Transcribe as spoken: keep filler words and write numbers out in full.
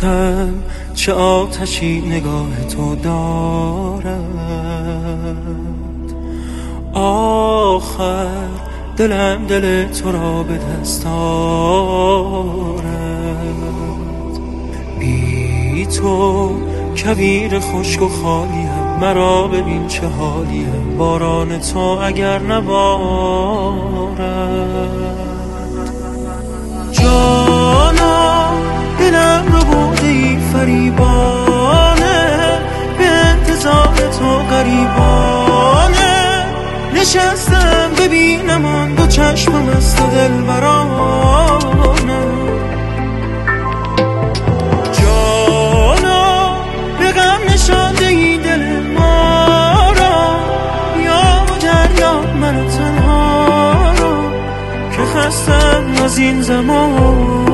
نگفتم چه آتشی نگاه تو دارد، آخر دلم دل تو را به دست آورد. بی تو کویر خشک و خالیم، مرا ببین چه حالیم، باران تو اگر نبارد. جانا دلم رو بوده ای فریبانه، به انتظار تو غریبانه، نشستم ببینم آن دو چشمم از تو دلبرانه. جانا به غم نشانده ای دل ما را، یا و دریا من تنها را، که خستم از این زمان.